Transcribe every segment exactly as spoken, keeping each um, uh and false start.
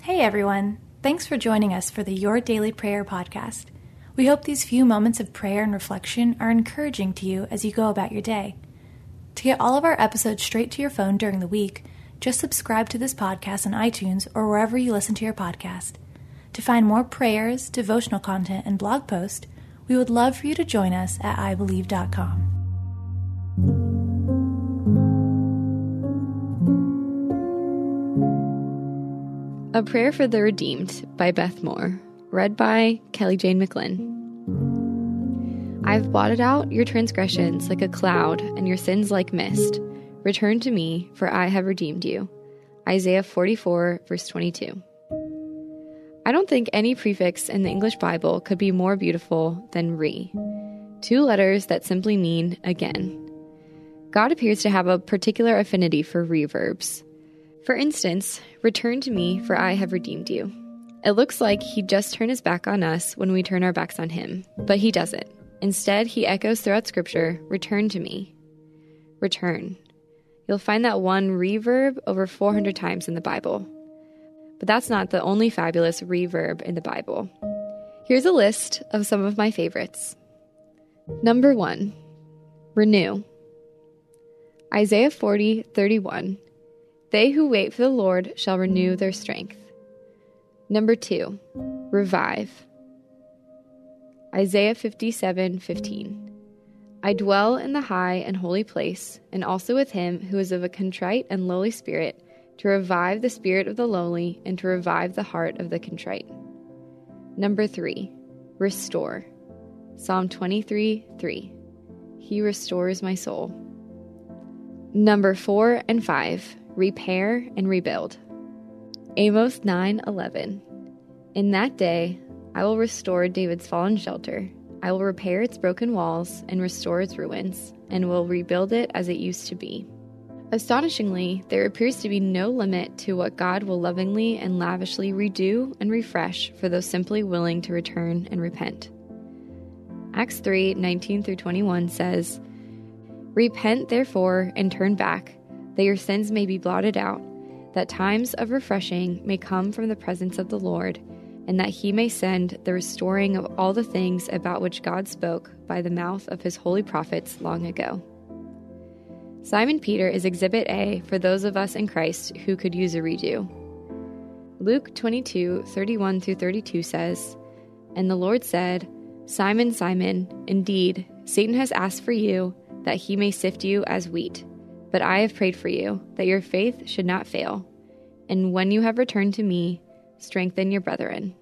Hey everyone, thanks for joining us for the Your Daily Prayer podcast. We hope these few moments of prayer and reflection are encouraging to you as you go about your day. To get all of our episodes straight to your phone during the week, just subscribe to this podcast on iTunes or wherever you listen to your podcast. To find more prayers, devotional content, and blog posts, we would love for you to join us at i believe dot com. A Prayer for the Redeemed by Beth Moore, read by Kelly Jane McLinn. I've blotted out your transgressions like a cloud and your sins like mist. Return to me, for I have redeemed you. Isaiah forty-four, verse twenty-two. I don't think any prefix in the English Bible could be more beautiful than re, two letters that simply mean again. God appears to have a particular affinity for reverbs. For instance, return to me, for I have redeemed you. It looks like he just turned his back on us when we turn our backs on him, but he doesn't. Instead, he echoes throughout Scripture, return to me. Return. You'll find that one reverb over four hundred times in the Bible. But that's not the only fabulous reverb in the Bible. Here's a list of some of my favorites. Number one, renew. Isaiah forty, thirty-one. They who wait for the Lord shall renew their strength. Number two, revive. Isaiah fifty-seven, fifteen. I dwell in the high and holy place, and also with him who is of a contrite and lowly spirit, to revive the spirit of the lowly and to revive the heart of the contrite. Number three, restore. Psalm twenty-three, three. He restores my soul. Number four and five, repair and rebuild. Amos nine, eleven. In that day, I will restore David's fallen shelter. I will repair its broken walls and restore its ruins, and will rebuild it as it used to be. Astonishingly, there appears to be no limit to what God will lovingly and lavishly redo and refresh for those simply willing to return and repent. Acts three, nineteen through twenty-one says, Repent therefore and turn back, that your sins may be blotted out, that times of refreshing may come from the presence of the Lord, and that he may send the restoring of all the things about which God spoke by the mouth of his holy prophets long ago. Simon Peter is Exhibit A for those of us in Christ who could use a redo. Luke twenty-two, thirty-one through thirty-two says, And the Lord said, Simon, Simon, indeed, Satan has asked for you, that he may sift you as wheat. But I have prayed for you, that your faith should not fail. And when you have returned to me, strengthen your brethren.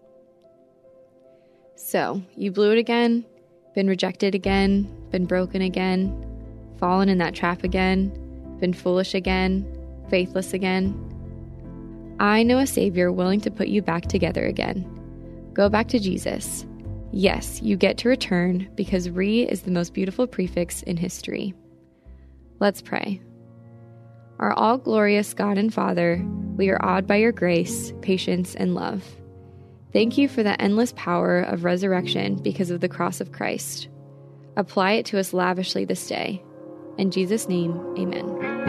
So, you blew it again, been rejected again, been broken again, fallen in that trap again, been foolish again, faithless again. I know a Savior willing to put you back together again. Go back to Jesus. Yes, you get to return because re is the most beautiful prefix in history. Let's pray. Our all-glorious God and Father, we are awed by your grace, patience, and love. Thank you for the endless power of resurrection because of the cross of Christ. Apply it to us lavishly this day. In Jesus' name, amen.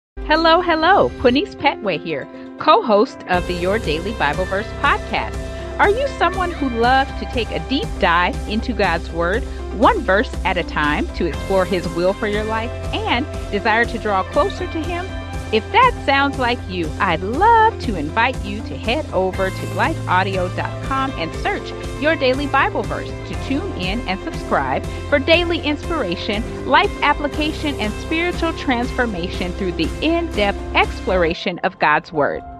Hello, hello. Quinice Petway here, co-host of the Your Daily Bible Verse podcast. Are you someone who loves to take a deep dive into God's Word, one verse at a time, to explore His will for your life and desire to draw closer to Him? If that sounds like you, I'd love to invite you to head over to life audio dot com and search Your Daily Bible Verse to tune in and subscribe for daily inspiration, life application, and spiritual transformation through the in-depth exploration of God's Word.